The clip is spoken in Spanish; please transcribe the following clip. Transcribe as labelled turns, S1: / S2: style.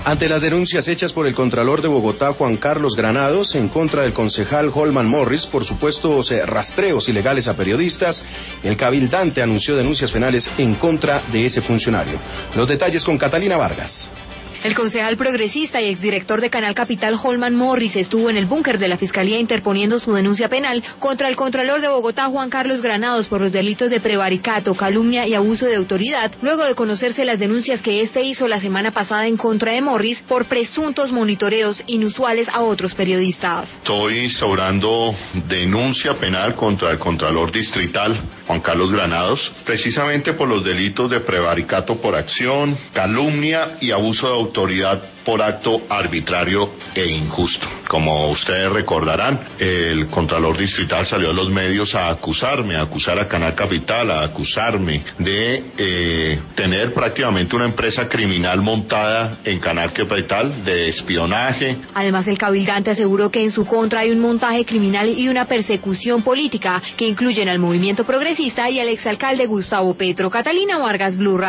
S1: Ante las denuncias hechas por el Contralor de Bogotá, Juan Carlos Granados, en contra del concejal Holman Morris por supuestos rastreos ilegales a periodistas, el cabildante anunció denuncias penales en contra de ese funcionario. Los detalles con Catalina Vargas.
S2: El concejal progresista y exdirector de Canal Capital, Holman Morris, estuvo en el búnker de la Fiscalía interponiendo su denuncia penal contra el Contralor de Bogotá, Juan Carlos Granados, por los delitos de prevaricato, calumnia y abuso de autoridad, luego de conocerse las denuncias que éste hizo la semana pasada en contra de Morris por presuntos monitoreos inusuales a otros periodistas.
S3: Estoy instaurando denuncia penal contra el Contralor Distrital, Juan Carlos Granados, precisamente por los delitos de prevaricato por acción, calumnia y abuso de autoridad por acto arbitrario e injusto. Como ustedes recordarán, el Contralor Distrital salió a los medios a acusarme, a acusar a Canal Capital, a acusarme de tener prácticamente una empresa criminal montada en Canal Capital de espionaje.
S2: Además, el cabildante aseguró que en su contra hay un montaje criminal y una persecución política que incluyen al movimiento progresista y al exalcalde Gustavo Petro. Catalina Vargas, Blue Radio.